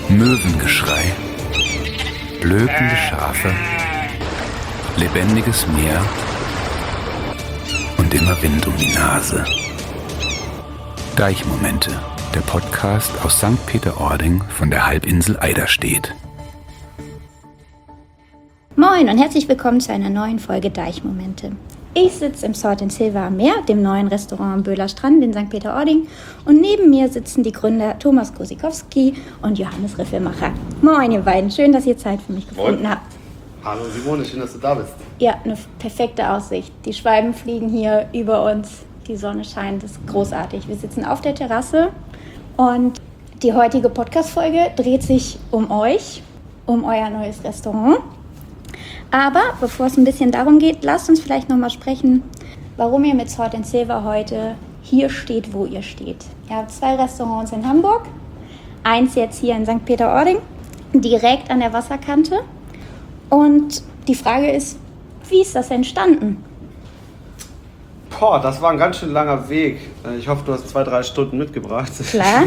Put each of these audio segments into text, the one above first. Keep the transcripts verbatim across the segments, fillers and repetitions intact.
Möwengeschrei, blökende Schafe, lebendiges Meer und immer Wind um die Nase. Deichmomente, der Podcast aus Sankt Peter-Ording von der Halbinsel Eiderstedt. Moin und herzlich willkommen zu einer neuen Folge Deichmomente. Ich sitze im Salt and Silver am Meer, dem neuen Restaurant am Böhler Strand in Sankt Peter-Ording, und neben mir sitzen die Gründer Thomas Kosikowski und Johannes Riffelmacher. Moin ihr beiden, schön, dass ihr Zeit für mich gefunden Moin. habt. Hallo Simone, schön, dass du da bist. Ja, eine perfekte Aussicht. Die Schwalben fliegen hier über uns, die Sonne scheint, das ist großartig. Wir sitzen auf der Terrasse und die heutige Podcast-Folge dreht sich um euch, um euer neues Restaurant. Aber bevor es ein bisschen darum geht, lasst uns vielleicht nochmal sprechen, warum ihr mit Salt and Silver heute hier steht, wo ihr steht. Ihr habt zwei Restaurants in Hamburg, eins jetzt hier in Sankt Peter-Ording, direkt an der Wasserkante. Und die Frage ist, wie ist das entstanden? Boah, das war ein ganz schön langer Weg. Ich hoffe, du hast zwei, drei Stunden mitgebracht. Klar.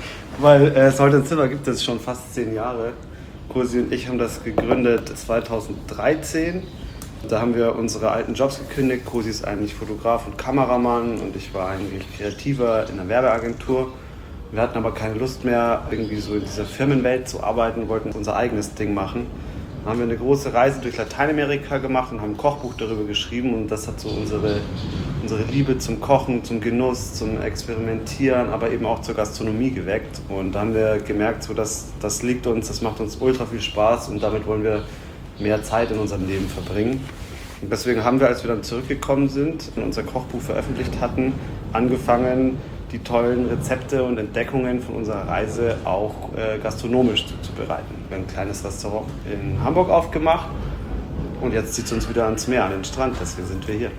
Weil äh, Salt and Silver gibt es schon fast zehn Jahre. Cosi und ich haben das gegründet zweitausenddreizehn. Da haben wir unsere alten Jobs gekündigt. Cosi ist eigentlich Fotograf und Kameramann und ich war eigentlich Kreativer in einer Werbeagentur. Wir hatten aber keine Lust mehr, irgendwie so in dieser Firmenwelt zu arbeiten, wollten unser eigenes Ding machen. Dann haben wir eine große Reise durch Lateinamerika gemacht und haben ein Kochbuch darüber geschrieben, und das hat so unsere, unsere Liebe zum Kochen, zum Genuss, zum Experimentieren, aber eben auch zur Gastronomie geweckt. Und da haben wir gemerkt, so, dass das liegt uns, das macht uns ultra viel Spaß und damit wollen wir mehr Zeit in unserem Leben verbringen. Und deswegen haben wir, als wir dann zurückgekommen sind und unser Kochbuch veröffentlicht hatten, angefangen, die tollen Rezepte und Entdeckungen von unserer Reise auch äh, gastronomisch zuzubereiten. Wir haben ein kleines Restaurant in Hamburg aufgemacht und jetzt zieht es uns wieder ans Meer, an den Strand, deswegen sind wir hier.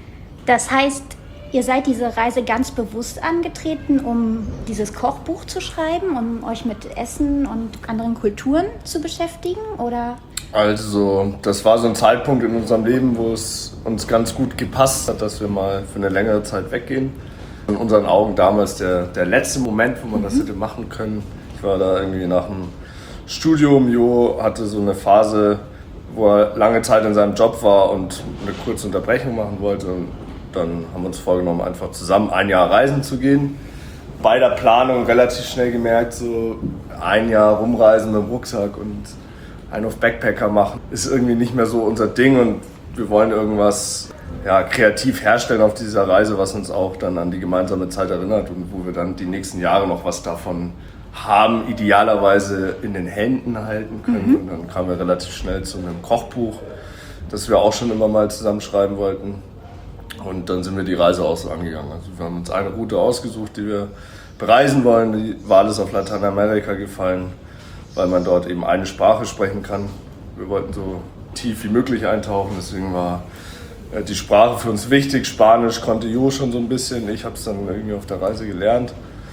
Das heißt, ihr seid diese Reise ganz bewusst angetreten, um dieses Kochbuch zu schreiben, um euch mit Essen und anderen Kulturen zu beschäftigen, oder? Also, das war so ein Zeitpunkt in unserem Leben, wo es uns ganz gut gepasst hat, dass wir mal für eine längere Zeit weggehen. In unseren Augen damals der, der letzte Moment, wo man das hätte machen können. Ich war da irgendwie nach dem Studium. Jo hatte so eine Phase, wo er lange Zeit in seinem Job war und eine kurze Unterbrechung machen wollte. Und dann haben wir uns vorgenommen, einfach zusammen ein Jahr reisen zu gehen. Bei der Planung relativ schnell gemerkt, so ein Jahr rumreisen mit dem Rucksack und einen auf Backpacker machen, ist irgendwie nicht mehr so unser Ding, und wir wollen irgendwas ja, kreativ herstellen auf dieser Reise, was uns auch dann an die gemeinsame Zeit erinnert und wo wir dann die nächsten Jahre noch was davon haben, idealerweise in den Händen halten können. Mhm. Und dann kamen wir relativ schnell zu einem Kochbuch, das wir auch schon immer mal zusammenschreiben wollten. Und dann sind wir die Reise auch so angegangen. Also wir haben uns eine Route ausgesucht, die wir bereisen wollen. Die Wahl ist auf Lateinamerika gefallen, weil man dort eben eine Sprache sprechen kann. Wir wollten so tief wie möglich eintauchen, deswegen war die Sprache für uns wichtig. Spanisch konnte Jo schon so ein bisschen, ich habe es dann irgendwie auf der Reise gelernt.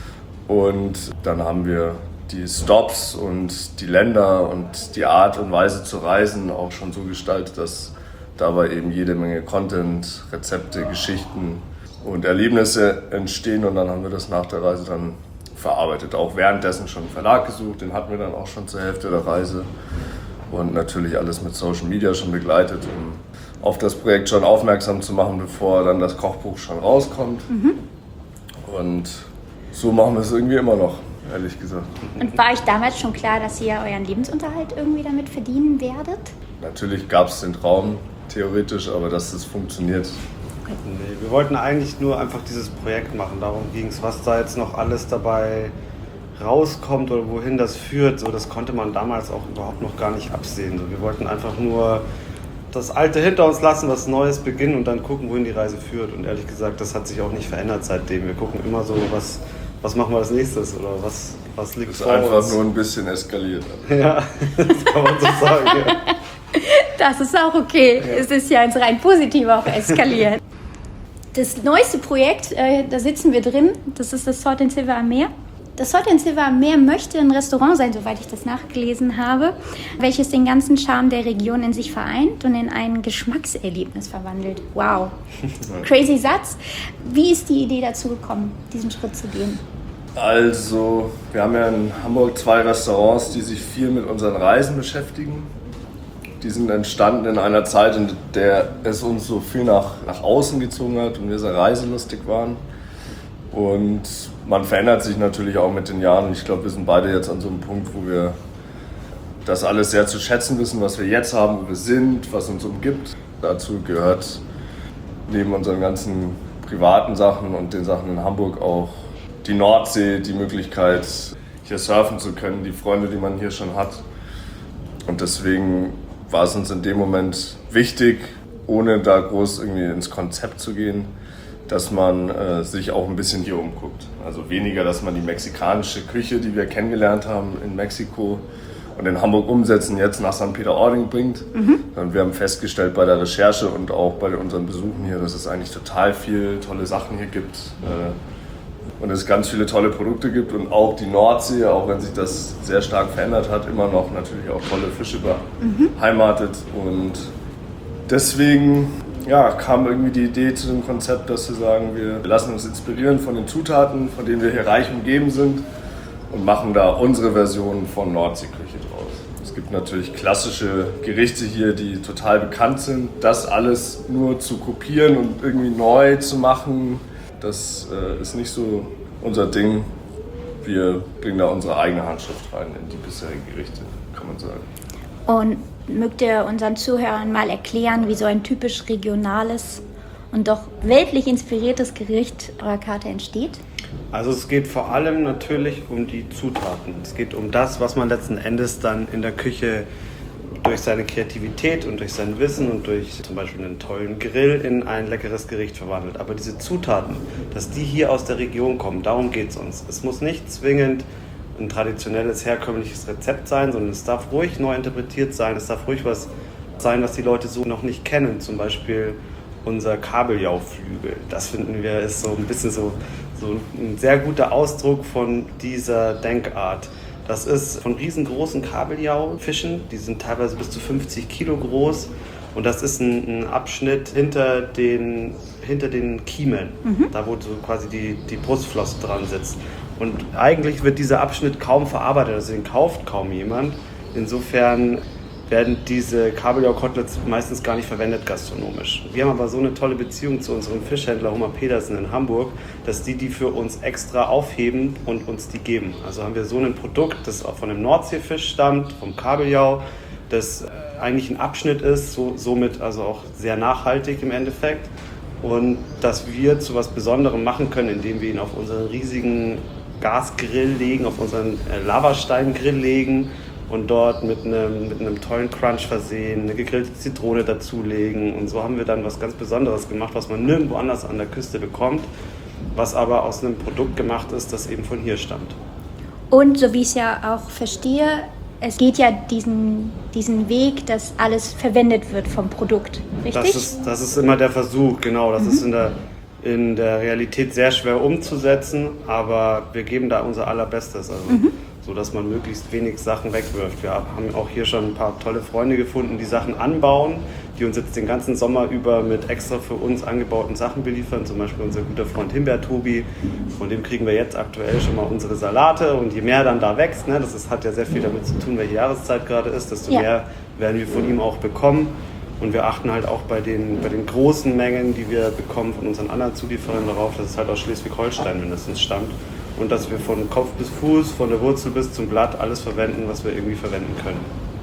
Und dann haben wir die Stops und die Länder und die Art und Weise zu reisen auch schon so gestaltet, dass dabei eben jede Menge Content, Rezepte, Geschichten und Erlebnisse entstehen. Und dann haben wir das nach der Reise dann verarbeitet. Auch währenddessen schon einen Verlag gesucht, den hatten wir dann auch schon zur Hälfte der Reise. Und natürlich alles mit Social Media schon begleitet, um auf das Projekt schon aufmerksam zu machen, bevor dann das Kochbuch schon rauskommt. Mhm. Und so machen wir es irgendwie immer noch, ehrlich gesagt. Und war euch damals schon klar, dass ihr euren Lebensunterhalt irgendwie damit verdienen werdet? Natürlich gab es den Traum, theoretisch, aber dass es funktioniert. Okay. Nee, wir wollten eigentlich nur einfach dieses Projekt machen, darum ging es, was da jetzt noch alles dabei rauskommt oder wohin das führt. So, das konnte man damals auch überhaupt noch gar nicht absehen. So, wir wollten einfach nur das Alte hinter uns lassen, was Neues beginnen und dann gucken, wohin die Reise führt. Und ehrlich gesagt, das hat sich auch nicht verändert seitdem. Wir gucken immer so, was, was machen wir als nächstes oder was, was liegt vor uns. Es ist einfach nur ein bisschen eskaliert. Ja, das kann man so sagen. Ja. Das ist auch okay. Ja. Es ist ja ins rein positiv auch eskaliert. Das neueste Projekt, äh, da sitzen wir drin, das ist das Salt and Silver am Meer. Das Salt and Silver am Meer möchte ein Restaurant sein, soweit ich das nachgelesen habe, welches den ganzen Charme der Region in sich vereint und in ein Geschmackserlebnis verwandelt. Wow, crazy Satz. Wie ist die Idee dazu gekommen, diesen Schritt zu gehen? Also, wir haben ja in Hamburg zwei Restaurants, die sich viel mit unseren Reisen beschäftigen. Die sind entstanden in einer Zeit, in der es uns so viel nach, nach außen gezogen hat und wir sehr reiselustig waren. Und man verändert sich natürlich auch mit den Jahren. Ich glaube, wir sind beide jetzt an so einem Punkt, wo wir das alles sehr zu schätzen wissen, was wir jetzt haben, wo wir sind, was uns umgibt. Dazu gehört neben unseren ganzen privaten Sachen und den Sachen in Hamburg auch die Nordsee, die Möglichkeit, hier surfen zu können, die Freunde, die man hier schon hat. Und deswegen war es uns in dem Moment wichtig, ohne da groß irgendwie ins Konzept zu gehen, dass man äh, sich auch ein bisschen hier umguckt. Also weniger, dass man die mexikanische Küche, die wir kennengelernt haben in Mexiko und in Hamburg umsetzen, jetzt nach Sankt Peter-Ording bringt. Mhm. Und wir haben festgestellt bei der Recherche und auch bei unseren Besuchen hier, dass es eigentlich total viele tolle Sachen hier gibt. Äh, und es ganz viele tolle Produkte gibt und auch die Nordsee, auch wenn sich das sehr stark verändert hat, immer noch natürlich auch tolle Fische beheimatet. Mhm. Und deswegen ja, kam irgendwie die Idee zu dem Konzept, dass wir sagen, wir lassen uns inspirieren von den Zutaten, von denen wir hier reich umgeben sind und machen da unsere Version von Nordseeküche draus. Es gibt natürlich klassische Gerichte hier, die total bekannt sind. Das alles nur zu kopieren und irgendwie neu zu machen, das äh, ist nicht so unser Ding. Wir bringen da unsere eigene Handschrift rein in die bisherigen Gerichte, kann man sagen. Und mögt ihr unseren Zuhörern mal erklären, wie so ein typisch regionales und doch weltlich inspiriertes Gericht eurer Karte entsteht? Also es geht vor allem natürlich um die Zutaten. Es geht um das, was man letzten Endes dann in der Küche durch seine Kreativität und durch sein Wissen und durch zum Beispiel einen tollen Grill in ein leckeres Gericht verwandelt. Aber diese Zutaten, dass die hier aus der Region kommen, darum geht es uns. Es muss nicht zwingend ein traditionelles, herkömmliches Rezept sein, sondern es darf ruhig neu interpretiert sein. Es darf ruhig was sein, was die Leute so noch nicht kennen. Zum Beispiel unser Kabeljauflügel. Das finden wir ist so ein bisschen so, so ein sehr guter Ausdruck von dieser Denkart. Das ist von riesengroßen Kabeljau-Fischen, die sind teilweise bis zu fünfzig Kilo groß. Und das ist ein, ein Abschnitt hinter den, hinter den Kiemen, mhm. da wo so quasi die, die Brustflosse dran sitzt. Und eigentlich wird dieser Abschnitt kaum verarbeitet, also den kauft kaum jemand. Insofern werden diese Kabeljau-Koteletts meistens gar nicht verwendet gastronomisch. Wir haben aber so eine tolle Beziehung zu unserem Fischhändler Homer Pedersen in Hamburg, dass die die für uns extra aufheben und uns die geben. Also haben wir so ein Produkt, das auch von einem Nordseefisch stammt, vom Kabeljau, das eigentlich ein Abschnitt ist, so, somit also auch sehr nachhaltig im Endeffekt. Und dass wir zu was Besonderem machen können, indem wir ihn auf unseren riesigen Gasgrill legen, auf unseren Lavasteingrill legen und dort mit einem, mit einem tollen Crunch versehen, eine gegrillte Zitrone dazulegen. Und so haben wir dann was ganz Besonderes gemacht, was man nirgendwo anders an der Küste bekommt, was aber aus einem Produkt gemacht ist, das eben von hier stammt. Und so wie ich es ja auch verstehe, es geht ja diesen, diesen Weg, dass alles verwendet wird vom Produkt, richtig? Das ist, das ist immer der Versuch, genau. Das mhm. ist in der, in der Realität sehr schwer umzusetzen, aber wir geben da unser Allerbestes, also mhm. so dass man möglichst wenig Sachen wegwirft. Wir haben auch hier schon ein paar tolle Freunde gefunden, die Sachen anbauen, die uns jetzt den ganzen Sommer über mit extra für uns angebauten Sachen beliefern. Zum Beispiel unser guter Freund Himbeer-Tobi, von dem kriegen wir jetzt aktuell schon mal unsere Salate. Und je mehr dann da wächst, ne, das ist, hat ja sehr viel damit zu tun, welche Jahreszeit gerade ist, desto ja. mehr werden wir von ihm auch bekommen. Und wir achten halt auch bei den, bei den großen Mengen, die wir bekommen von unseren anderen Zulieferern darauf, dass es halt aus Schleswig-Holstein mindestens stammt. Und dass wir von Kopf bis Fuß, von der Wurzel bis zum Blatt alles verwenden, was wir irgendwie verwenden können.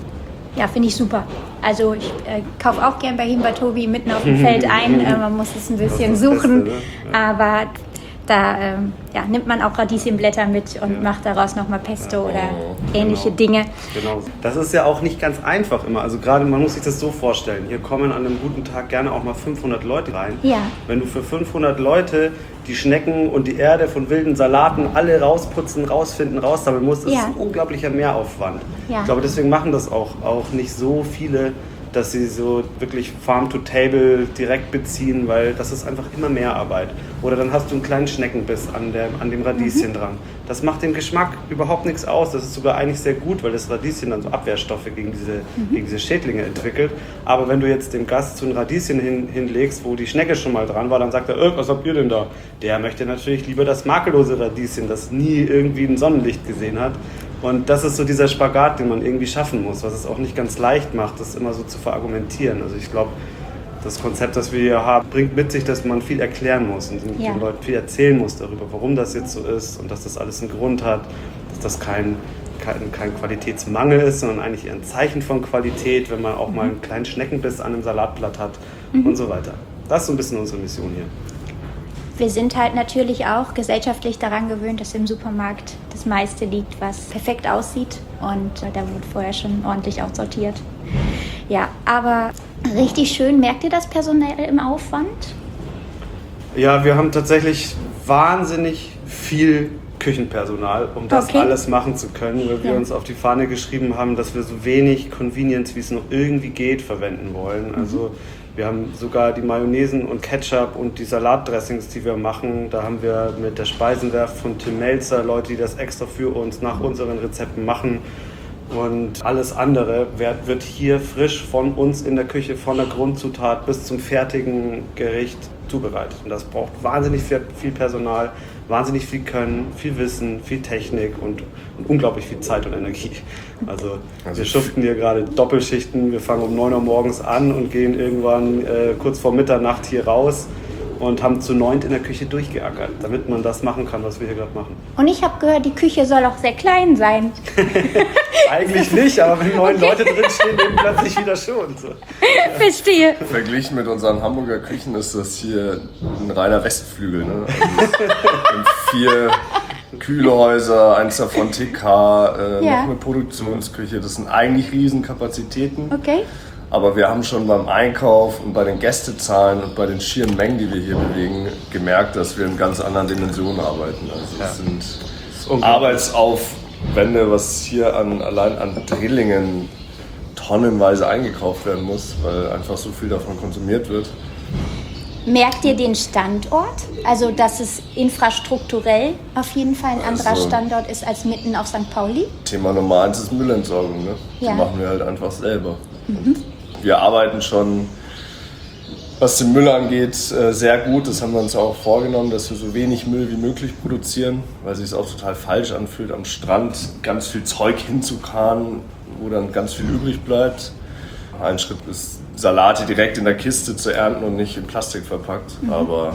Ja, finde ich super. Also ich äh, kaufe auch gern bei Himbeer-Tobi mitten auf dem Feld ein. Äh, man muss es ein bisschen suchen, Beste, ne? Ja. Aber da ähm, ja, nimmt man auch Radieschenblätter mit und ja. macht daraus nochmal Pesto ja. oder ähnliche genau. Dinge. Genau. Das ist ja auch nicht ganz einfach immer. Also gerade, man muss sich das so vorstellen. Hier kommen an einem guten Tag gerne auch mal fünfhundert Leute rein. Ja. Wenn du für fünfhundert Leute die Schnecken und die Erde von wilden Salaten alle rausputzen, rausfinden, raussammeln musst, das ja. ist ein unglaublicher Mehraufwand. Ja. Ich glaube, deswegen machen das auch, auch nicht so viele dass sie so wirklich Farm to Table direkt beziehen, weil das ist einfach immer mehr Arbeit. Oder dann hast du einen kleinen Schneckenbiss an, der, an dem Radieschen mhm. dran. Das macht dem Geschmack überhaupt nichts aus. Das ist sogar eigentlich sehr gut, weil das Radieschen dann so Abwehrstoffe gegen diese, mhm. gegen diese Schädlinge entwickelt. Aber wenn du jetzt dem Gast so ein Radieschen hin, hinlegst, wo die Schnecke schon mal dran war, dann sagt er, äh, was habt ihr denn da? Der möchte natürlich lieber das makellose Radieschen, das nie irgendwie ein Sonnenlicht gesehen hat. Und das ist so dieser Spagat, den man irgendwie schaffen muss, was es auch nicht ganz leicht macht, das immer so zu verargumentieren. Also ich glaube, das Konzept, das wir hier haben, bringt mit sich, dass man viel erklären muss und ja. den Leuten viel erzählen muss darüber, warum das jetzt so ist und dass das alles einen Grund hat, dass das kein, kein, kein Qualitätsmangel ist, sondern eigentlich ein Zeichen von Qualität, wenn man auch mhm. mal einen kleinen Schneckenbiss an einem Salatblatt hat mhm. und so weiter. Das ist so ein bisschen unsere Mission hier. Wir sind halt natürlich auch gesellschaftlich daran gewöhnt, dass im Supermarkt das meiste liegt, was perfekt aussieht. Und da wurde vorher schon ordentlich aussortiert. Ja, aber richtig schön. Merkt ihr das personell im Aufwand? Ja, wir haben tatsächlich wahnsinnig viel Küchenpersonal, um das okay. alles machen zu können, weil wir ja. uns auf die Fahne geschrieben haben, dass wir so wenig Convenience, wie es noch irgendwie geht, verwenden wollen. Also mhm. wir haben sogar die Mayonnaisen und Ketchup und die Salatdressings, die wir machen, da haben wir mit der Speisenwerft von Tim Melzer Leute, die das extra für uns nach unseren Rezepten machen. Und alles andere wird, wird hier frisch von uns in der Küche, von der Grundzutat bis zum fertigen Gericht zubereitet. Und das braucht wahnsinnig viel, viel Personal, wahnsinnig viel Können, viel Wissen, viel Technik und, und unglaublich viel Zeit und Energie. Also, also wir schuften hier gerade Doppelschichten. Wir fangen um neun Uhr morgens an und gehen irgendwann äh, kurz vor Mitternacht hier raus und haben zu neunt in der Küche durchgeackert, damit man das machen kann, was wir hier gerade machen. Und ich habe gehört, die Küche soll auch sehr klein sein. Eigentlich nicht, aber wenn neun okay. Leute drinstehen, dann plötzlich wieder schon. So. Verstehe. Verglichen mit unseren Hamburger Küchen ist das hier ein reiner Westflügel. Ne? Also vier Kühlhäuser, eins davon T K, äh, ja. noch eine Produktionsküche. Das sind eigentlich Riesenkapazitäten. Okay. Aber wir haben schon beim Einkauf und bei den Gästezahlen und bei den schieren Mengen, die wir hier bewegen, gemerkt, dass wir in ganz anderen Dimensionen arbeiten. Also ja. es sind Arbeitsaufwände, was hier an, allein an Drillingen tonnenweise eingekauft werden muss, weil einfach so viel davon konsumiert wird. Merkt ihr den Standort? Also, dass es infrastrukturell auf jeden Fall ein anderer also, Standort ist als mitten auf Sankt Pauli? Thema Nummer eins ist Müllentsorgung. Ne? Ja. Die machen wir halt einfach selber. Mhm. Wir arbeiten schon, was den Müll angeht, sehr gut. Das haben wir uns auch vorgenommen, dass wir so wenig Müll wie möglich produzieren, weil sich es auch total falsch anfühlt, am Strand ganz viel Zeug hinzukarren, wo dann ganz viel übrig bleibt. Ein Schritt ist, Salate direkt in der Kiste zu ernten und nicht in Plastik verpackt. Mhm. Aber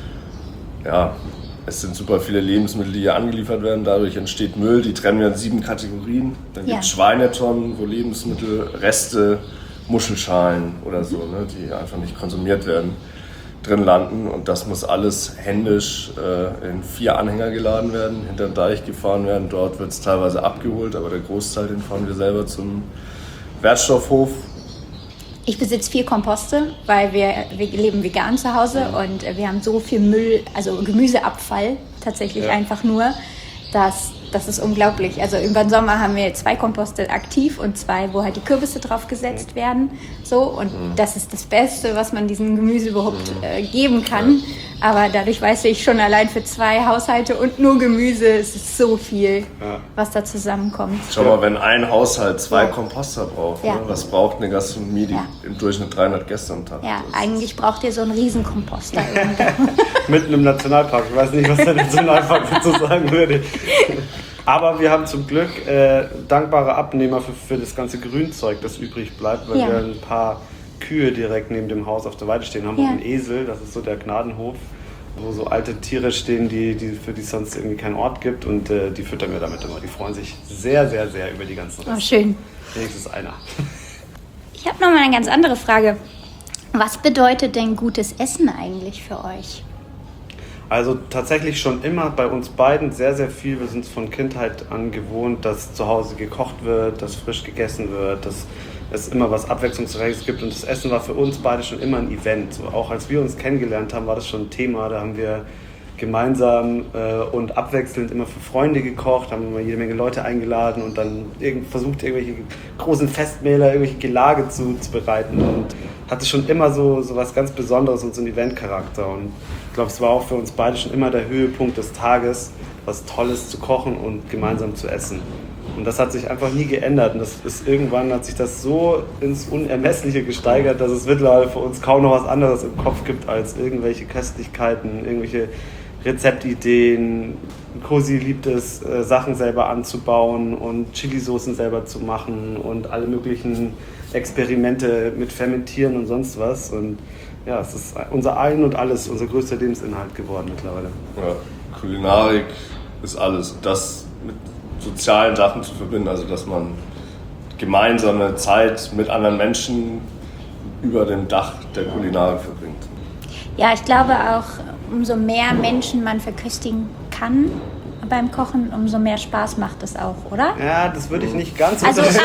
ja, es sind super viele Lebensmittel, die hier angeliefert werden. Dadurch entsteht Müll. Die trennen wir in sieben Kategorien. Dann ja. gibt es Schweinetonnen, wo Lebensmittelreste, Muschelschalen oder so, ne, die einfach nicht konsumiert werden, drin landen. Und das muss alles händisch äh, in vier Anhänger geladen werden, hinter den Deich gefahren werden. Dort wird es teilweise abgeholt, aber der Großteil, den fahren wir selber zum Wertstoffhof. Ich besitze vier Komposte, weil wir, wir leben vegan zu Hause ja. und wir haben so viel Müll, also Gemüseabfall tatsächlich ja. einfach nur, dass das ist unglaublich. Also über den Sommer haben wir zwei Komposte aktiv und zwei, wo halt die Kürbisse drauf gesetzt werden. So, und mhm. das ist das Beste, was man diesem Gemüse überhaupt äh, geben kann. Ja. Aber dadurch weiß ich schon allein für zwei Haushalte und nur Gemüse, es ist so viel, ja. was da zusammenkommt. Schau mal, wenn ein Haushalt zwei ja. Komposter braucht, ja. ne? Was braucht eine Gastronomie, die ja. im Durchschnitt dreihundert Gäste am Tag? Ja, eigentlich braucht ihr so einen Riesenkomposter. Mitten im Nationalpark. Ich weiß nicht, was der Nationalpark dazu sagen würde. Aber wir haben zum Glück äh, dankbare Abnehmer für, für das ganze Grünzeug, das übrig bleibt, weil ja. wir ein paar Kühe direkt neben dem Haus auf der Weide stehen haben. Ja. Und einen Esel, das ist so der Gnadenhof, wo so alte Tiere stehen, die, die, für die es sonst irgendwie keinen Ort gibt. Und äh, die füttern wir damit immer. Die freuen sich sehr, sehr, sehr über die ganzen Reste. Oh, schön. Wenigstens einer. Ich habe noch mal eine ganz andere Frage. Was bedeutet denn gutes Essen eigentlich für euch? Also tatsächlich schon immer bei uns beiden sehr, sehr viel. Wir sind es von Kindheit an gewohnt, dass zu Hause gekocht wird, dass frisch gegessen wird, dass es immer was Abwechslungsreiches gibt. Und das Essen war für uns beide schon immer ein Event. So, auch als wir uns kennengelernt haben, war das schon ein Thema. Da haben wir gemeinsam äh, und abwechselnd immer für Freunde gekocht, haben immer jede Menge Leute eingeladen und dann irgend, versucht, irgendwelche großen Festmähler, irgendwelche Gelage zu, zu bereiten und hatte schon immer so, so was ganz Besonderes und so einen Eventcharakter. Und ich glaube, es war auch für uns beide schon immer der Höhepunkt des Tages, was Tolles zu kochen und gemeinsam zu essen. Und das hat sich einfach nie geändert. Und das ist, irgendwann hat sich das so ins Unermessliche gesteigert, dass es mittlerweile für uns kaum noch was anderes im Kopf gibt als irgendwelche Köstlichkeiten, irgendwelche Rezeptideen. Cosi liebt es, Sachen selber anzubauen und Chilisoßen selber zu machen und alle möglichen Experimente mit Fermentieren und sonst was. Und ja, es ist unser Ein und Alles, unser größter Lebensinhalt geworden mittlerweile. Ja, Kulinarik ist alles. Das mit sozialen Sachen zu verbinden, also dass man gemeinsame Zeit mit anderen Menschen über dem Dach der Kulinarik verbringt. Ja, ich glaube auch, umso mehr Menschen man verköstigen kann beim Kochen, umso mehr Spaß macht es auch, oder? Ja, das würde ich nicht ganz so Also sagen.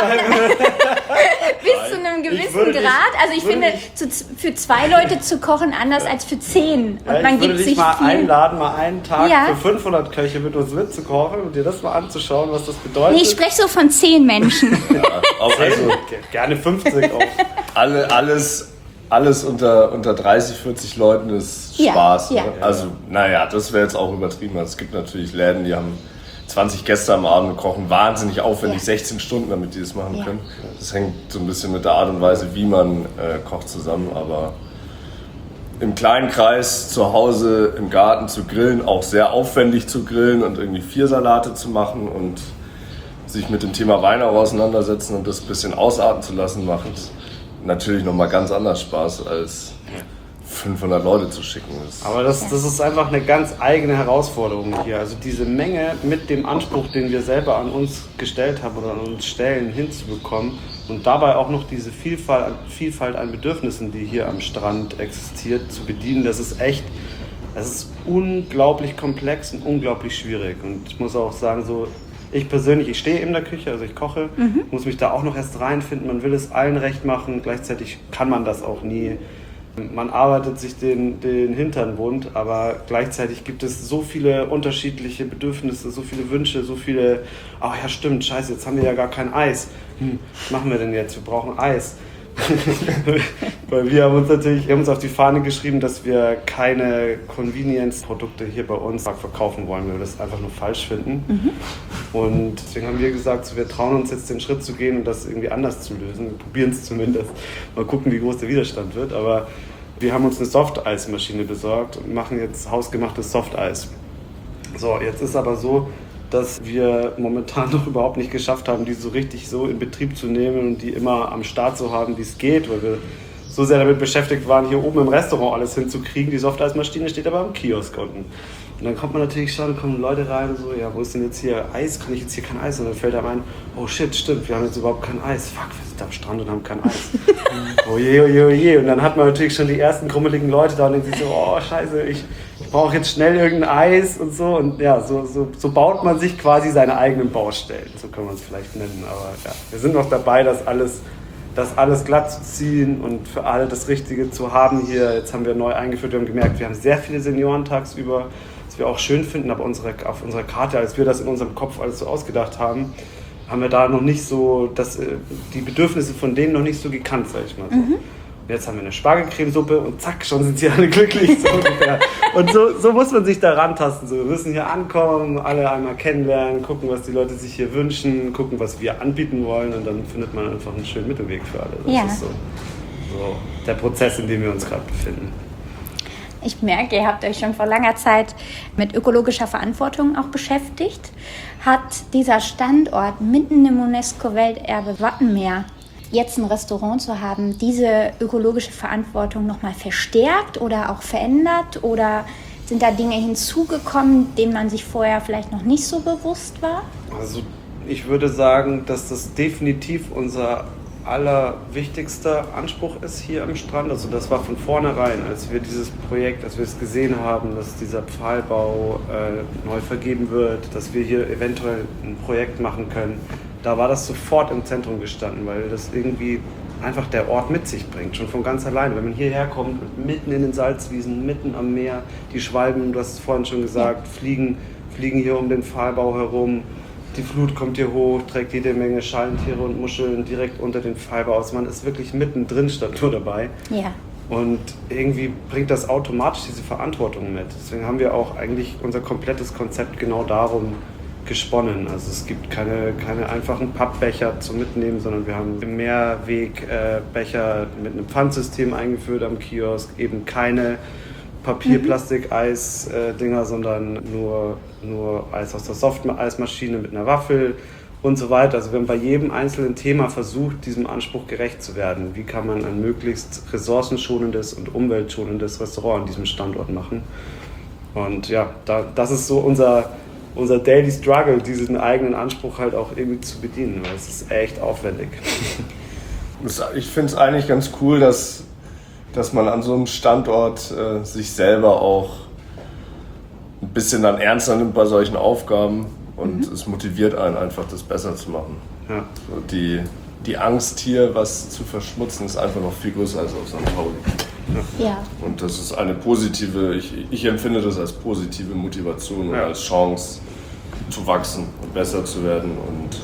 bis zu einem gewissen würde dich- Grad. Also ich würde finde, dich- zu, für zwei Leute zu kochen anders als für zehn. Und Ja, ich man würde gibt dich sich mal viel. einladen, mal einen Tag Ja. für fünfhundert Köche mit uns mitzukochen und dir das mal anzuschauen, was das bedeutet. Nee, ich spreche so von zehn Menschen. Auch also Ge- Gerne fünfzig auch. alle, alles, alles unter, unter dreißig, vierzig Leuten ist Ja, Spaß. ja. Ne? Also, naja, das wäre jetzt auch übertrieben. Es gibt natürlich Läden, die haben zwanzig Gäste am Abend und kochen wahnsinnig aufwendig, Ja. sechzehn Stunden, damit die das machen Ja. können. Das hängt so ein bisschen mit der Art und Weise, wie man äh, kocht, zusammen. Aber im kleinen Kreis zu Hause im Garten zu grillen, auch sehr aufwendig zu grillen und irgendwie vier Salate zu machen und sich mit dem Thema Wein auch auseinandersetzen und das ein bisschen ausarten zu lassen, macht natürlich nochmal ganz anders Spaß, als fünfhundert Leute zu schicken. Das Aber das, das ist einfach eine ganz eigene Herausforderung hier. Also diese Menge mit dem Anspruch, den wir selber an uns gestellt haben oder an uns stellen, hinzubekommen und dabei auch noch diese Vielfalt, Vielfalt an Bedürfnissen, die hier am Strand existiert, zu bedienen, das ist echt, das ist unglaublich komplex und unglaublich schwierig. Und ich muss auch sagen, so ich persönlich, ich stehe in der Küche, also ich koche, Mhm. muss mich da auch noch erst reinfinden. Man will es allen recht machen, gleichzeitig kann man das auch nie. Man arbeitet sich den, den Hintern wund, aber gleichzeitig gibt es so viele unterschiedliche Bedürfnisse, so viele Wünsche, so viele, ach ja stimmt, scheiße, jetzt haben wir ja gar kein Eis. Hm, was machen wir denn jetzt? Wir brauchen Eis. Weil wir haben uns natürlich wir haben uns auf die Fahne geschrieben, dass wir keine Convenience-Produkte hier bei uns verkaufen wollen, weil wir das einfach nur falsch finden. Mhm. Und deswegen haben wir gesagt, so, wir trauen uns jetzt den Schritt zu gehen und das irgendwie anders zu lösen. Wir probieren es zumindest. Mal gucken, wie groß der Widerstand wird. Aber wir haben uns eine Softeismaschine besorgt und machen jetzt hausgemachtes Softeis. So, jetzt ist aber so, dass wir momentan noch überhaupt nicht geschafft haben, die so richtig so in Betrieb zu nehmen und die immer am Start zu haben, wie es geht, weil wir so sehr damit beschäftigt waren, hier oben im Restaurant alles hinzukriegen. Die Softeismaschine steht aber am Kiosk unten. Und dann kommt man natürlich schon, kommen Leute rein und so, ja, wo ist denn jetzt hier Eis? Kann ich jetzt hier kein Eis? Und dann fällt einem ein, oh shit, stimmt, wir haben jetzt überhaupt kein Eis. Fuck, wir sind am Strand und haben kein Eis. Oh je, oh je, oh je. Und dann hat man natürlich schon die ersten krummeligen Leute da und denkt sich so, oh scheiße, ich brauche jetzt schnell irgendein Eis und so. Und ja, so, so, so baut man sich quasi seine eigenen Baustellen. So kann man es vielleicht nennen. Aber ja, wir sind noch dabei, das alles, das alles glatt zu ziehen und für alle das Richtige zu haben hier. Jetzt haben wir neu eingeführt, wir haben gemerkt, wir haben sehr viele Senioren tagsüber, was wir auch schön finden, aber unsere, auf unserer Karte, als wir das in unserem Kopf alles so ausgedacht haben, haben wir da noch nicht so, das, die Bedürfnisse von denen noch nicht so gekannt, sag ich mal so. Mhm. Und jetzt haben wir eine Spargelcremesuppe und zack, schon sind sie alle glücklich. So ungefähr. Und so, so muss man sich da rantasten. So. Wir müssen hier ankommen, alle einmal kennenlernen, gucken, was die Leute sich hier wünschen, gucken, was wir anbieten wollen und dann findet man einfach einen schönen Mittelweg für alle. Das Ja. ist so, so der Prozess, in dem wir uns gerade befinden. Ich merke, ihr habt euch schon vor langer Zeit mit ökologischer Verantwortung auch beschäftigt. Hat dieser Standort mitten im UNESCO-Welterbe Wattenmeer jetzt ein Restaurant zu haben, diese ökologische Verantwortung nochmal verstärkt oder auch verändert? Oder sind da Dinge hinzugekommen, denen man sich vorher vielleicht noch nicht so bewusst war? Also ich würde sagen, dass das definitiv unser allerwichtigster Anspruch ist hier am Strand. Also das war von vornherein, als wir dieses Projekt, als wir es gesehen haben, dass dieser Pfahlbau äh, neu vergeben wird, dass wir hier eventuell ein Projekt machen können, da war das sofort im Zentrum gestanden, weil das irgendwie einfach der Ort mit sich bringt, schon von ganz alleine. Wenn man hierher kommt, mitten in den Salzwiesen, mitten am Meer, die Schwalben, du hast es vorhin schon gesagt, fliegen, fliegen hier um den Pfahlbau herum, die Flut kommt hier hoch, trägt jede Menge Schalentiere und Muscheln direkt unter den Pfahlbau aus. Man ist wirklich mittendrin statt nur dabei. Ja. Und irgendwie bringt das automatisch diese Verantwortung mit. Deswegen haben wir auch eigentlich unser komplettes Konzept genau darum gesponnen. Also es gibt keine, keine einfachen Pappbecher zum Mitnehmen, sondern wir haben Mehrwegbecher äh, mit einem Pfandsystem eingeführt am Kiosk, eben keine Papier-, Mhm. Plastik-Eis-Dinger, sondern nur, nur Eis aus der Soft-Eismaschine mit einer Waffel und so weiter. Also wir haben bei jedem einzelnen Thema versucht, diesem Anspruch gerecht zu werden. Wie kann man ein möglichst ressourcenschonendes und umweltschonendes Restaurant an diesem Standort machen? Und ja, da, das ist so unser unser Daily Struggle, diesen eigenen Anspruch halt auch irgendwie zu bedienen, weil es ist echt aufwendig. Ich finde es eigentlich ganz cool, dass, dass man an so einem Standort äh, sich selber auch ein bisschen dann ernster nimmt bei solchen Aufgaben und mhm. es motiviert einen einfach, das besser zu machen. Ja. So die, die Angst hier, was zu verschmutzen, ist einfach noch viel größer als auf Sankt Pauli. Ja. ja. Und das ist eine positive, ich, ich empfinde das als positive Motivation und ja. als Chance zu wachsen und besser zu werden und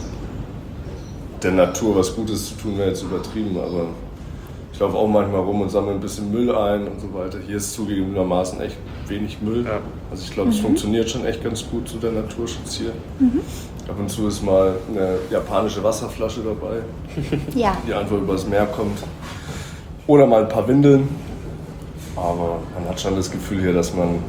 der Natur was Gutes zu tun, wäre jetzt übertrieben, aber ich laufe auch manchmal rum und sammle ein bisschen Müll ein und so weiter. Hier ist zugegebenermaßen echt wenig Müll. Ja. Also ich glaube, es mhm. funktioniert schon echt ganz gut, so der Naturschutz hier. Mhm. Ab und zu ist mal eine japanische Wasserflasche dabei, ja. die einfach übers Meer kommt. Oder mal ein paar Windeln. Aber man hat schon das Gefühl hier, dass man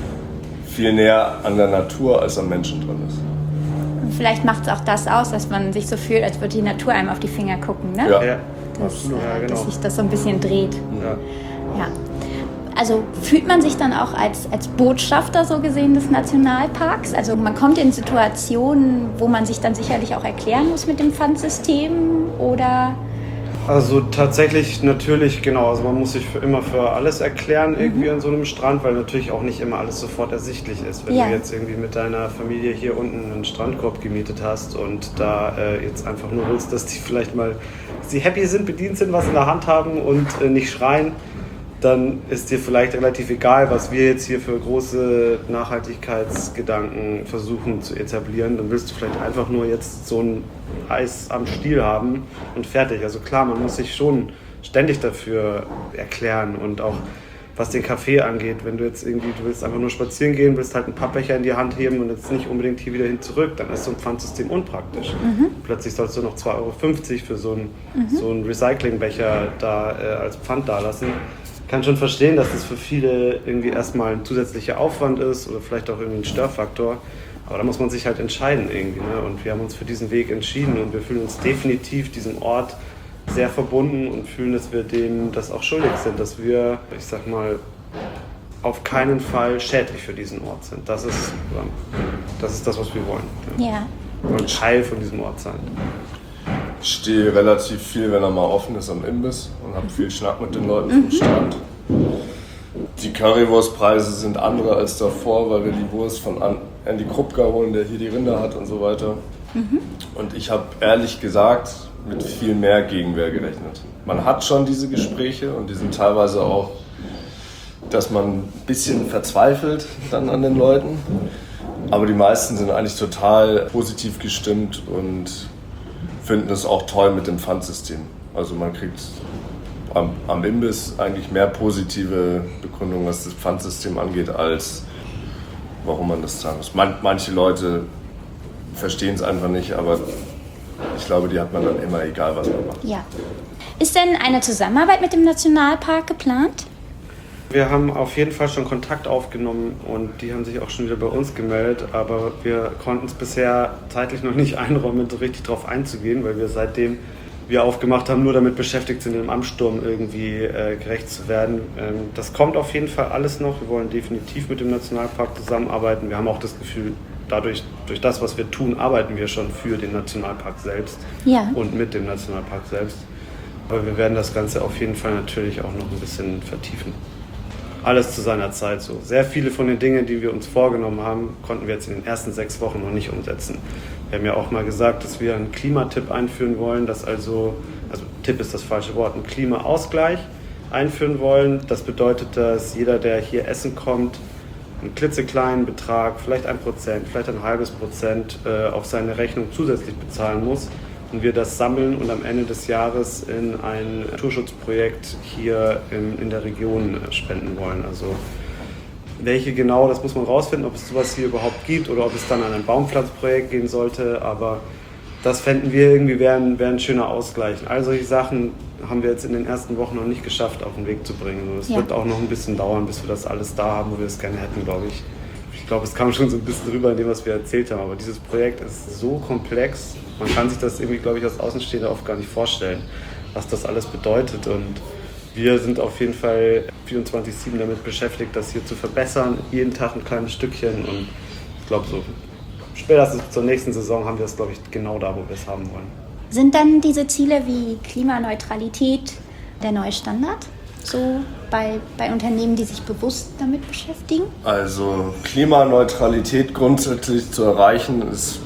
viel näher an der Natur als am Menschen dran ist. Und vielleicht macht es auch das aus, dass man sich so fühlt, als würde die Natur einem auf die Finger gucken, ne? Ja, ja. Dass, absolut. Ja, genau. dass sich das so ein bisschen dreht. Ja. Ja. Also fühlt man sich dann auch als, als Botschafter so gesehen des Nationalparks? Also man kommt in Situationen, wo man sich dann sicherlich auch erklären muss mit dem Pfandsystem oder... Also tatsächlich natürlich, genau, also man muss sich für immer für alles erklären irgendwie mhm. an so einem Strand, weil natürlich auch nicht immer alles sofort ersichtlich ist. Wenn ja. du jetzt irgendwie mit deiner Familie hier unten einen Strandkorb gemietet hast und da äh, jetzt einfach nur willst, dass die vielleicht mal, dass die happy sind, bedient sind, was in der Hand haben und äh, nicht schreien, dann ist dir vielleicht relativ egal, was wir jetzt hier für große Nachhaltigkeitsgedanken versuchen zu etablieren. Dann willst du vielleicht einfach nur jetzt so ein Eis am Stiel haben und fertig. Also klar, man muss sich schon ständig dafür erklären und auch was den Kaffee angeht, wenn du jetzt irgendwie, du willst einfach nur spazieren gehen, willst halt einen Pappbecher in die Hand heben und jetzt nicht unbedingt hier wieder hin zurück, dann ist so ein Pfandsystem unpraktisch. Mhm. Plötzlich sollst du noch zwei Euro fünfzig für so einen, mhm. so einen Recyclingbecher da äh, als Pfand dalassen. Ich kann schon verstehen, dass das für viele irgendwie erstmal ein zusätzlicher Aufwand ist oder vielleicht auch irgendwie ein Störfaktor. Aber da muss man sich halt entscheiden irgendwie. Ne? Und wir haben uns für diesen Weg entschieden und wir fühlen uns definitiv diesem Ort sehr verbunden und fühlen, dass wir dem das auch schuldig sind, dass wir, ich sag mal, auf keinen Fall schädlich für diesen Ort sind. Das ist das, ist das was wir wollen. Ja. Ja. Wir wollen Teil von diesem Ort sein. Ich stehe relativ viel, wenn er mal offen ist, am Imbiss und habe viel Schnack mit den Leuten vom Strand. Die Currywurstpreise sind andere als davor, weil wir die Wurst von Andy Krupka holen, der hier die Rinder hat und so weiter. Mhm. Und ich habe ehrlich gesagt mit viel mehr Gegenwehr gerechnet. Man hat schon diese Gespräche und die sind teilweise auch, dass man ein bisschen verzweifelt dann an den Leuten. Aber die meisten sind eigentlich total positiv gestimmt und finden es auch toll mit dem Pfandsystem. Also man kriegt am, am Imbiss eigentlich mehr positive Begründungen, was das Pfandsystem angeht, als warum man das zahlen muss. Man, manche Leute verstehen es einfach nicht, aber ich glaube, die hat man dann immer, egal was man macht. Ja. Ist denn eine Zusammenarbeit mit dem Nationalpark geplant? Wir haben auf jeden Fall schon Kontakt aufgenommen und die haben sich auch schon wieder bei uns gemeldet, aber wir konnten es bisher zeitlich noch nicht einräumen, so richtig drauf einzugehen, weil wir seitdem wir aufgemacht haben, nur damit beschäftigt sind, dem Amtssturm irgendwie äh, gerecht zu werden. Ähm, das kommt auf jeden Fall alles noch. Wir wollen definitiv mit dem Nationalpark zusammenarbeiten. Wir haben auch das Gefühl, dadurch, durch das, was wir tun, arbeiten wir schon für den Nationalpark selbst ja. und mit dem Nationalpark selbst. Aber wir werden das Ganze auf jeden Fall natürlich auch noch ein bisschen vertiefen. Alles zu seiner Zeit so. Sehr viele von den Dingen, die wir uns vorgenommen haben, konnten wir jetzt in den ersten sechs Wochen noch nicht umsetzen. Wir haben ja auch mal gesagt, dass wir einen Klimatipp einführen wollen, dass also also Tipp ist das falsche Wort, einen Klimaausgleich einführen wollen. Das bedeutet, dass jeder, der hier essen kommt, einen klitzekleinen Betrag, vielleicht ein Prozent, vielleicht ein halbes Prozent äh, auf seine Rechnung zusätzlich bezahlen muss. Und wir das sammeln und am Ende des Jahres in ein Naturschutzprojekt hier in, in der Region äh, spenden wollen. Also welche genau, das muss man rausfinden, ob es sowas hier überhaupt gibt oder ob es dann an ein Baumpflanzprojekt gehen sollte. Aber das fänden wir irgendwie, wäre ein, wär ein schöner Ausgleich. All solche Sachen haben wir jetzt in den ersten Wochen noch nicht geschafft, auf den Weg zu bringen. Es ja. wird auch noch ein bisschen dauern, bis wir das alles da haben, wo wir es gerne hätten, glaube ich. Ich glaube, es kam schon so ein bisschen rüber in dem, was wir erzählt haben. Aber dieses Projekt ist so komplex, man kann sich das irgendwie, glaube ich, als Außenstehender oft gar nicht vorstellen, was das alles bedeutet. Und wir sind auf jeden Fall vierundzwanzig sieben damit beschäftigt, das hier zu verbessern. Jeden Tag ein kleines Stückchen. Und ich glaube, so spätestens zur nächsten Saison haben wir es, glaube ich, genau da, wo wir es haben wollen. Sind dann diese Ziele wie Klimaneutralität der neue Standard? So bei, bei Unternehmen, die sich bewusst damit beschäftigen? Also Klimaneutralität grundsätzlich zu erreichen, ist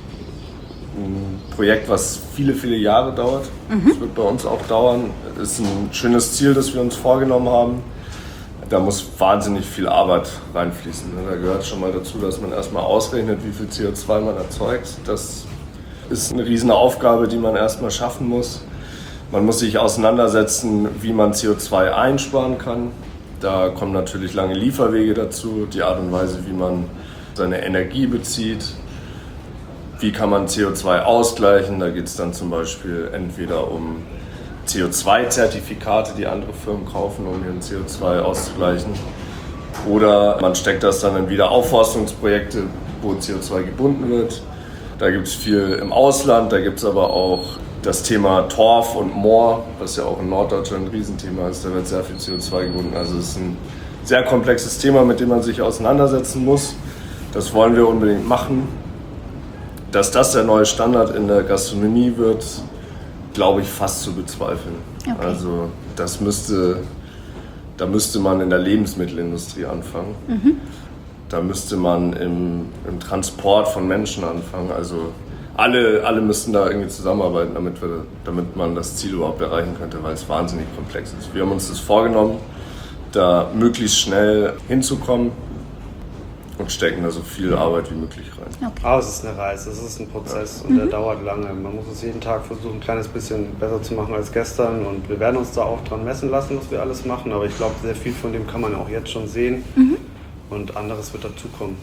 ein Projekt, was viele, viele Jahre dauert. Mhm. Das wird bei uns auch dauern. Das ist ein schönes Ziel, das wir uns vorgenommen haben. Da muss wahnsinnig viel Arbeit reinfließen. Da gehört schon mal dazu, dass man erstmal ausrechnet, wie viel C O zwei man erzeugt. Das ist eine riesen Aufgabe, die man erstmal schaffen muss. Man muss sich auseinandersetzen, wie man C O zwei einsparen kann. Da kommen natürlich lange Lieferwege dazu, die Art und Weise, wie man seine Energie bezieht. Wie kann man C O zwei ausgleichen? Da geht es dann zum Beispiel entweder um C O zwei Zertifikate, die andere Firmen kaufen, um ihren C O zwei auszugleichen. Oder man steckt das dann in Wiederaufforstungsprojekte, wo C O zwei gebunden wird. Da gibt es viel im Ausland, da gibt es aber auch das Thema Torf und Moor, was ja auch in Norddeutschland ein Riesenthema ist. Da wird sehr viel C O zwei gebunden. Also es ist ein sehr komplexes Thema, mit dem man sich auseinandersetzen muss. Das wollen wir unbedingt machen. Dass das der neue Standard in der Gastronomie wird, glaube ich, fast zu bezweifeln. Okay. Also das müsste, da müsste man in der Lebensmittelindustrie anfangen. Mhm. Da müsste man im, im Transport von Menschen anfangen. Also alle, alle müssten da irgendwie zusammenarbeiten, damit, wir, damit man das Ziel überhaupt erreichen könnte, weil es wahnsinnig komplex ist. Wir haben uns das vorgenommen, da möglichst schnell hinzukommen und stecken da so viel Arbeit wie möglich rein. Okay. Aber es ist eine Reise, es ist ein Prozess und mhm. der dauert lange. Man muss es jeden Tag versuchen, ein kleines bisschen besser zu machen als gestern und wir werden uns da auch dran messen lassen, was wir alles machen, aber ich glaube, sehr viel von dem kann man auch jetzt schon sehen mhm. und anderes wird dazukommen.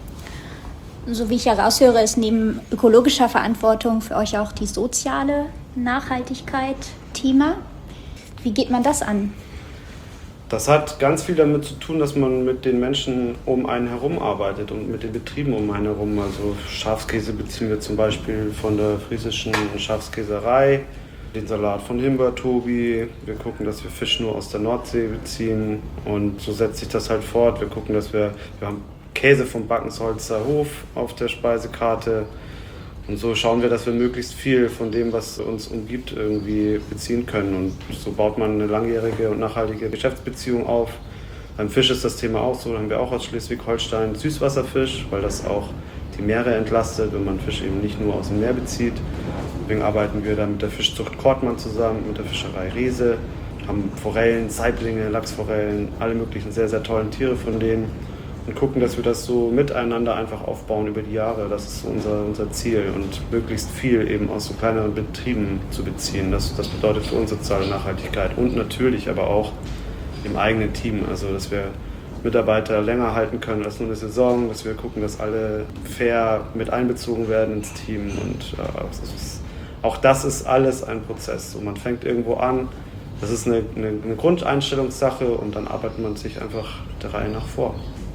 So wie ich heraushöre, ist neben ökologischer Verantwortung für euch auch die soziale Nachhaltigkeit Thema. Wie geht man das an? Das hat ganz viel damit zu tun, dass man mit den Menschen um einen herum arbeitet und mit den Betrieben um einen herum. Also Schafskäse beziehen wir zum Beispiel von der friesischen Schafskäserei, den Salat von Himber Tobi. Wir gucken, dass wir Fisch nur aus der Nordsee beziehen und so setzt sich das halt fort. Wir gucken, dass wir, wir haben Käse vom Backensholzer Hof auf der Speisekarte. Und so schauen wir, dass wir möglichst viel von dem, was uns umgibt, irgendwie beziehen können. Und so baut man eine langjährige und nachhaltige Geschäftsbeziehung auf. Beim Fisch ist das Thema auch so. Da haben wir auch aus Schleswig-Holstein Süßwasserfisch, weil das auch die Meere entlastet, wenn man Fisch eben nicht nur aus dem Meer bezieht. Deswegen arbeiten wir da mit der Fischzucht Kortmann zusammen, mit der Fischerei Riese, haben Forellen, Saiblinge, Lachsforellen, alle möglichen sehr, sehr tollen Tiere von denen. Und gucken, dass wir das so miteinander einfach aufbauen über die Jahre. Das ist so unser, unser Ziel und möglichst viel eben aus so kleineren Betrieben zu beziehen. Das, das bedeutet für uns soziale Nachhaltigkeit und natürlich aber auch im eigenen Team. Also dass wir Mitarbeiter länger halten können als nur eine Saison, dass wir gucken, dass alle fair mit einbezogen werden ins Team. Und äh, das ist, auch das ist alles ein Prozess. So, man fängt irgendwo an, das ist eine, eine, eine Grundeinstellungssache und dann arbeitet man sich einfach der Reihe nach vor.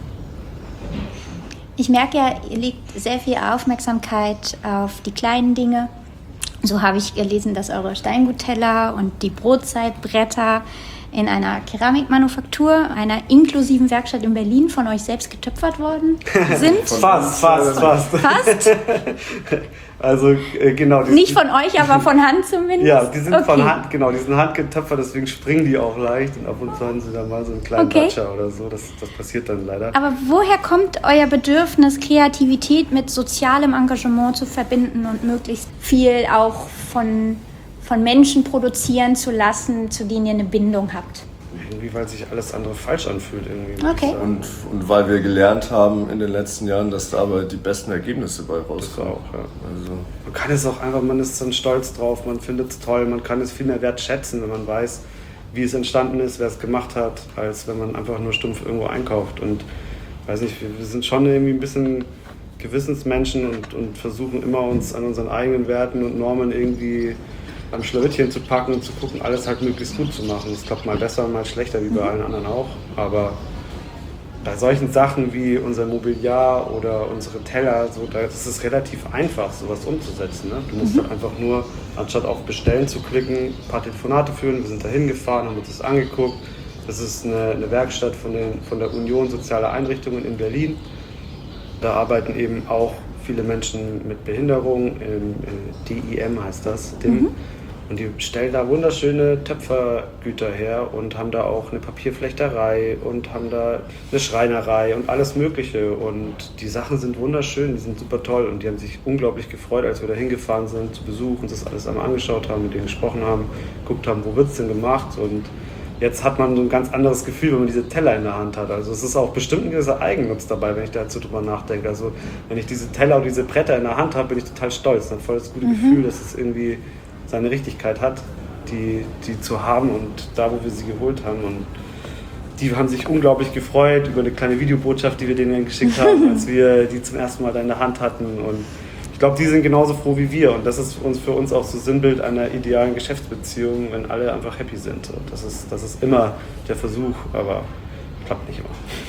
Ich merke ja, ihr legt sehr viel Aufmerksamkeit auf die kleinen Dinge. So habe ich gelesen, dass eure Steingutteller und die Brotzeitbretter in einer Keramikmanufaktur, einer inklusiven Werkstatt in Berlin von euch selbst getöpfert worden sind. Fast, fast, fast. Fast? Also äh, genau. Die, Nicht von euch, aber von Hand zumindest? Ja, die sind okay. von Hand, genau, die sind handgetöpfert, deswegen springen die auch leicht und ab und zu haben sie dann mal so einen kleinen okay. Batscher oder so, das, das passiert dann leider. Aber woher kommt euer Bedürfnis, Kreativität mit sozialem Engagement zu verbinden und möglichst viel auch von, von Menschen produzieren zu lassen, zu denen ihr eine Bindung habt? Irgendwie, weil sich alles andere falsch anfühlt. Irgendwie, Okay. Und, und weil wir gelernt haben in den letzten Jahren, dass dabei die besten Ergebnisse bei Das rauskommen. auch, ja. Also, Man kann es auch einfach, man ist dann stolz drauf, man findet es toll, man kann es viel mehr wertschätzen, wenn man weiß, wie es entstanden ist, wer es gemacht hat, als wenn man einfach nur stumpf irgendwo einkauft. Und weiß nicht, wir, wir sind schon irgendwie ein bisschen Gewissensmenschen und, und versuchen immer uns an unseren eigenen Werten und Normen irgendwie am Schlawittchen zu packen und zu gucken, alles halt möglichst gut zu machen. Es klappt mal besser, mal schlechter, wie bei allen anderen auch. Aber bei solchen Sachen wie unser Mobiliar oder unsere Teller, so, das ist relativ einfach, sowas umzusetzen. Ne? Du musst mhm. halt einfach nur, anstatt auf Bestellen zu klicken, ein paar Telefonate führen. Wir sind da hingefahren, haben uns das angeguckt. Das ist eine, eine Werkstatt von, den, von der Union Soziale Einrichtungen in Berlin. Da arbeiten eben auch viele Menschen mit Behinderung, im, D I M heißt das, D I M. Mhm. Und die stellen da wunderschöne Töpfergüter her und haben da auch eine Papierflechterei und haben da eine Schreinerei und alles Mögliche. Und die Sachen sind wunderschön, die sind super toll und die haben sich unglaublich gefreut, als wir da hingefahren sind zu Besuch und das alles einmal angeschaut haben, mit denen gesprochen haben, geguckt haben, wo wird es denn gemacht. Und jetzt hat man so ein ganz anderes Gefühl, wenn man diese Teller in der Hand hat. Also es ist auch bestimmt ein gewisser Eigennutz dabei, wenn ich dazu drüber nachdenke. Also wenn ich diese Teller und diese Bretter in der Hand habe, bin ich total stolz. Dann voll das gute mhm. Gefühl, dass es irgendwie seine Richtigkeit hat, die, die zu haben und da, wo wir sie geholt haben. Und die haben sich unglaublich gefreut über eine kleine Videobotschaft, die wir denen geschickt haben, als wir die zum ersten Mal da in der Hand hatten. Und ich glaube, die sind genauso froh wie wir. Und das ist uns, für uns auch so Sinnbild einer idealen Geschäftsbeziehung, wenn alle einfach happy sind. Und das ist, das ist immer der Versuch, aber klappt nicht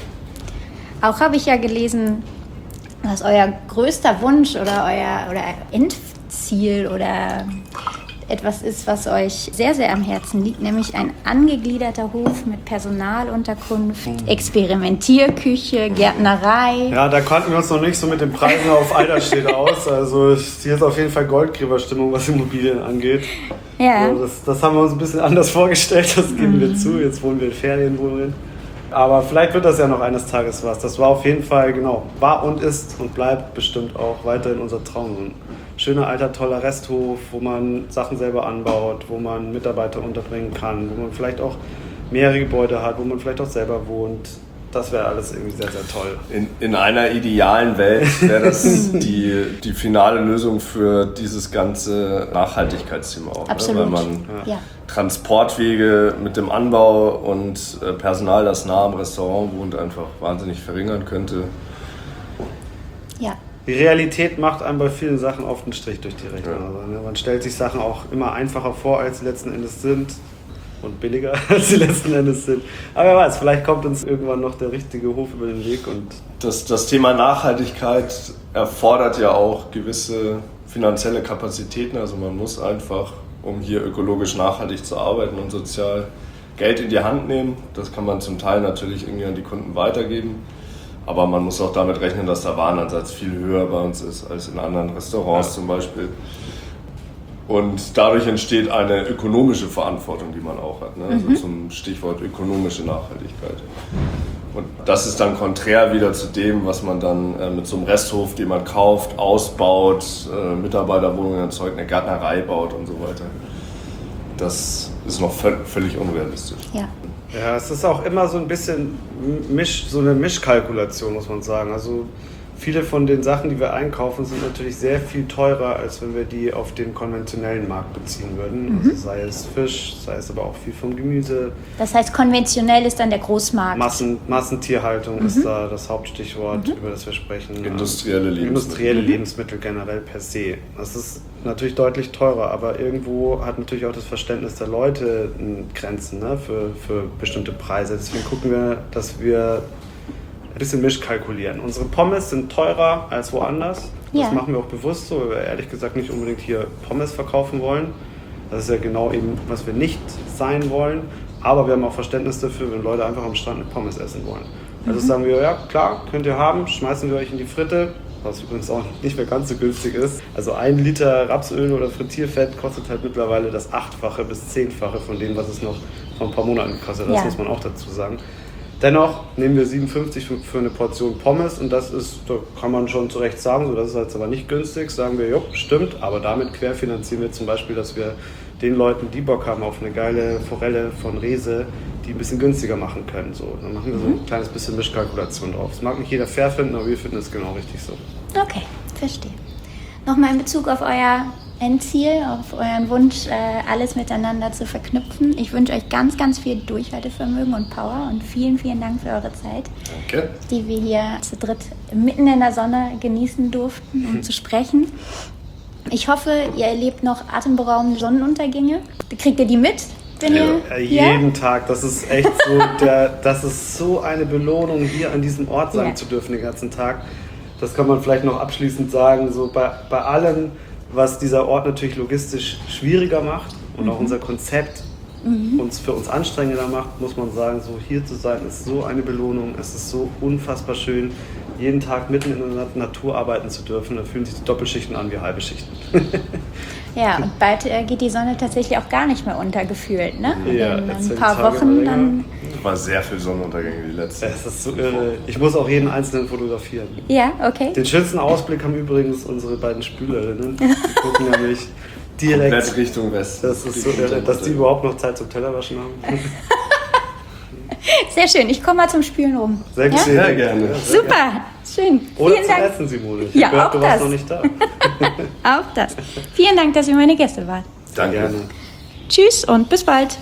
immer. Auch habe ich ja gelesen, was euer größter Wunsch oder euer oder Endziel oder etwas ist, was euch sehr, sehr am Herzen liegt, nämlich ein angegliederter Hof mit Personalunterkunft, Experimentierküche, Gärtnerei. Ja, da konnten wir uns noch nicht so mit den Preisen auf Eiderstedt aus. Also hier ist auf jeden Fall Goldgräberstimmung, was Immobilien angeht. Ja. Also das, das haben wir uns ein bisschen anders vorgestellt, das geben mhm. wir zu. Jetzt wohnen wir in Ferienwohnungen. Aber vielleicht wird das ja noch eines Tages was. Das war auf jeden Fall, genau, war und ist und bleibt bestimmt auch weiterhin unser Traum. Ein schöner, alter, toller Resthof, wo man Sachen selber anbaut, wo man Mitarbeiter unterbringen kann, wo man vielleicht auch mehrere Gebäude hat, wo man vielleicht auch selber wohnt. Das wäre alles irgendwie sehr, sehr toll. In, in einer idealen Welt wäre das die, die finale Lösung für dieses ganze Nachhaltigkeitsthema auch. Absolut. Ne? Weil man ja. Transportwege mit dem Anbau und Personal, das nah am Restaurant wohnt, einfach wahnsinnig verringern könnte. Ja. Die Realität macht einem bei vielen Sachen oft einen Strich durch die Rechnung. Ja. Also, ne, man stellt sich Sachen auch immer einfacher vor, als sie letzten Endes sind. Und billiger, als sie letzten Endes sind. Aber wer weiß, vielleicht kommt uns irgendwann noch der richtige Hof über den Weg. Und das, das Thema Nachhaltigkeit erfordert ja auch gewisse finanzielle Kapazitäten. Also man muss einfach, um hier ökologisch nachhaltig zu arbeiten und sozial, Geld in die Hand nehmen. Das kann man zum Teil natürlich irgendwie an die Kunden weitergeben. Aber man muss auch damit rechnen, dass der Warenansatz viel höher bei uns ist als in anderen Restaurants ja. zum Beispiel. Und dadurch entsteht eine ökonomische Verantwortung, die man auch hat. Ne? Also mhm. zum Stichwort ökonomische Nachhaltigkeit. Und das ist dann konträr wieder zu dem, was man dann äh, mit so einem Resthof, den man kauft, ausbaut, äh, Mitarbeiterwohnungen erzeugt, eine Gärtnerei baut und so weiter. Das ist noch v- völlig unrealistisch. Ja. Ja, es ist auch immer so ein bisschen Misch, so eine Mischkalkulation, muss man sagen. Also viele von den Sachen, die wir einkaufen, sind natürlich sehr viel teurer, als wenn wir die auf den konventionellen Markt beziehen würden. Mhm. Also sei es Fisch, sei es aber auch viel vom Gemüse. Das heißt, konventionell ist dann der Großmarkt. Massen, Massentierhaltung mhm. ist da das Hauptstichwort, mhm. über das wir sprechen. Industrielle Lebensmittel. Industrielle mhm. Lebensmittel generell per se. Das ist natürlich deutlich teurer, aber irgendwo hat natürlich auch das Verständnis der Leute Grenzen, ne, für, für bestimmte Preise. Deswegen gucken wir, dass wir ein bisschen mischkalkulieren. Unsere Pommes sind teurer als woanders. Das ja. machen wir auch bewusst so, weil wir ehrlich gesagt nicht unbedingt hier Pommes verkaufen wollen. Das ist ja genau eben, was wir nicht sein wollen. Aber wir haben auch Verständnis dafür, wenn Leute einfach am Strand eine Pommes essen wollen. Also mhm. sagen wir, ja klar, könnt ihr haben, schmeißen wir euch in die Fritte, was übrigens auch nicht mehr ganz so günstig ist. Also ein Liter Rapsöl oder Frittierfett kostet halt mittlerweile das Achtfache bis Zehnfache von dem, was es noch vor ein paar Monaten gekostet hat. Das ja. muss man auch dazu sagen. Dennoch nehmen wir siebenundfünfzig für eine Portion Pommes und das ist, da kann man schon zu Recht sagen, so, das ist jetzt aber nicht günstig, sagen wir, jo, stimmt, aber damit querfinanzieren wir zum Beispiel, dass wir den Leuten, die Bock haben auf eine geile Forelle von Rese, die ein bisschen günstiger machen können. So. Dann machen wir so ein kleines bisschen Mischkalkulation drauf. Das mag nicht jeder fair finden, aber wir finden es genau richtig so. Okay, verstehe. Nochmal in Bezug auf euer Endziel, auf euren Wunsch, äh, alles miteinander zu verknüpfen. Ich wünsche euch ganz, ganz viel Durchhaltevermögen und Power und vielen, vielen Dank für eure Zeit, Danke. die wir hier zu dritt mitten in der Sonne genießen durften, um zu sprechen. Ich hoffe, ihr erlebt noch atemberaubende Sonnenuntergänge. Kriegt ihr die mit? Wenn Ja, ihr, Äh, ja? jeden Tag, das ist echt so, der, das ist so eine Belohnung, hier an diesem Ort sein Ja. zu dürfen den ganzen Tag. Das kann man vielleicht noch abschließend sagen, so bei, bei allem, was dieser Ort natürlich logistisch schwieriger macht und auch unser Konzept uns für uns anstrengender macht, muss man sagen, so hier zu sein ist so eine Belohnung, es ist so unfassbar schön, jeden Tag mitten in der Natur arbeiten zu dürfen. Da fühlen sich die Doppelschichten an wie halbe Schichten. Ja, und bald äh, geht die Sonne tatsächlich auch gar nicht mehr unter, gefühlt, ne? Ja, in jetzt ein sind paar die Tage Wochen länger. dann. War sehr viel Sonnenuntergänge die letzte. Es ist so irre. Ich muss auch jeden einzelnen fotografieren. Ja, okay. Den schönsten Ausblick haben übrigens unsere beiden Spülerinnen. Die gucken nämlich direkt. Komplett Richtung Westen. Das ist so irre, dass die überhaupt noch Zeit zum Tellerwaschen haben. Sehr schön. Ich komme mal zum Spülen rum. Sehr, Ja? sehr, Sehr gerne. Ja, sehr Super. Schön. Oder Vielen zum Dank. Essen, Simone. Ich Ja, hab gehört, auch du warst das. noch nicht da. Auch das. Vielen Dank, dass ihr meine Gäste wart. Danke. Gerne. Tschüss und bis bald.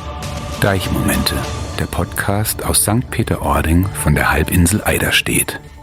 Deichmomente, der Podcast aus Sankt Peter-Ording von der Halbinsel Eiderstedt.